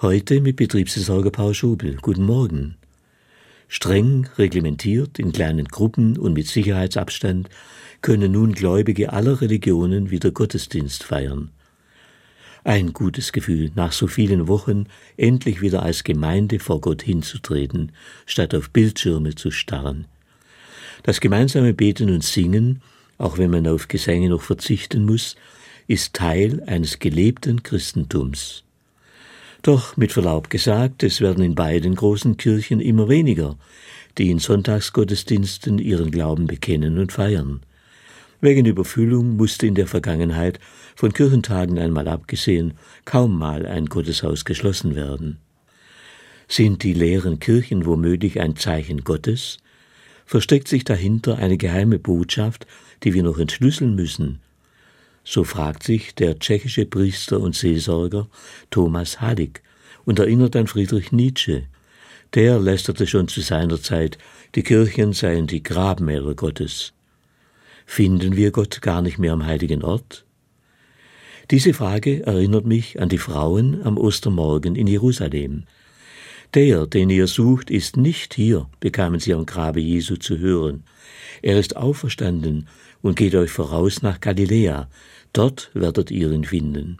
Heute mit Betriebsversorger Paul Schobel. Guten Morgen. Streng reglementiert in kleinen Gruppen und mit Sicherheitsabstand können nun Gläubige aller Religionen wieder Gottesdienst feiern. Ein gutes Gefühl, nach so vielen Wochen endlich wieder als Gemeinde vor Gott hinzutreten, statt auf Bildschirme zu starren. Das gemeinsame Beten und Singen, auch wenn man auf Gesänge noch verzichten muss, ist Teil eines gelebten Christentums. Doch mit Verlaub gesagt, es werden in beiden großen Kirchen immer weniger, die in Sonntagsgottesdiensten ihren Glauben bekennen und feiern. Wegen Überfüllung musste in der Vergangenheit, von Kirchentagen einmal abgesehen, kaum mal ein Gotteshaus geschlossen werden. Sind die leeren Kirchen womöglich ein Zeichen Gottes? Versteckt sich dahinter eine geheime Botschaft, die wir noch entschlüsseln müssen? So fragt sich der tschechische Priester und Seelsorger Thomas Halík und erinnert an Friedrich Nietzsche. Der lästerte schon zu seiner Zeit, die Kirchen seien die Grabmäler Gottes. Finden wir Gott gar nicht mehr am heiligen Ort? Diese Frage erinnert mich an die Frauen am Ostermorgen in Jerusalem. Der, den ihr sucht, ist nicht hier, bekamen sie am Grabe Jesu zu hören. Er ist auferstanden und geht euch voraus nach Galiläa. Dort werdet ihr ihn finden.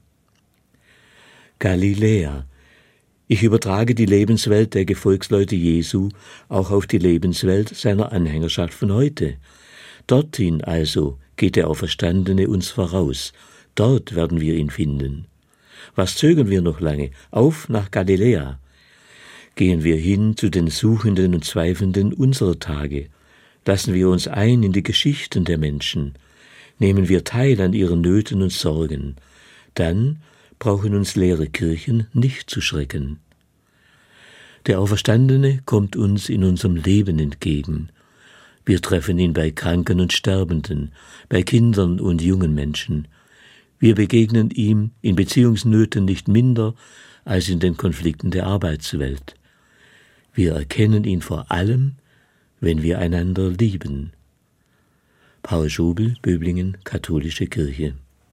Galiläa. Ich übertrage die Lebenswelt der Gefolgsleute Jesu auch auf die Lebenswelt seiner Anhängerschaft von heute. Dorthin also geht der Auferstandene uns voraus. Dort werden wir ihn finden. Was zögern wir noch lange? Auf nach Galiläa. Gehen wir hin zu den Suchenden und Zweifelnden unserer Tage. Lassen wir uns ein in die Geschichten der Menschen. Nehmen wir teil an ihren Nöten und Sorgen. Dann brauchen uns leere Kirchen nicht zu schrecken. Der Auferstandene kommt uns in unserem Leben entgegen. Wir treffen ihn bei Kranken und Sterbenden, bei Kindern und jungen Menschen. Wir begegnen ihm in Beziehungsnöten nicht minder als in den Konflikten der Arbeitswelt. Wir erkennen ihn vor allem, wenn wir einander lieben. Paul Schobel, Böblingen, Katholische Kirche.